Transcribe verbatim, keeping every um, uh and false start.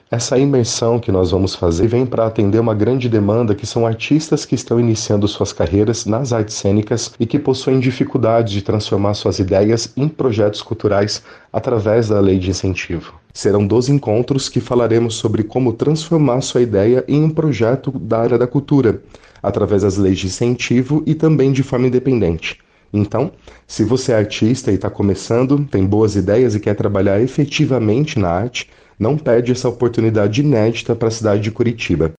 Essa imersão que nós vamos fazer vem para atender uma grande demanda que são artistas que estão iniciando suas carreiras nas artes cênicas e que possuem dificuldade de transformar suas ideias em projetos culturais através da lei de incentivo. Serão doze encontros que falaremos sobre como transformar sua ideia em um projeto da área da cultura, através das leis de incentivo e também de forma independente. Então, se você é artista e está começando, tem boas ideias e quer trabalhar efetivamente na arte, não perde essa oportunidade inédita para a cidade de Curitiba.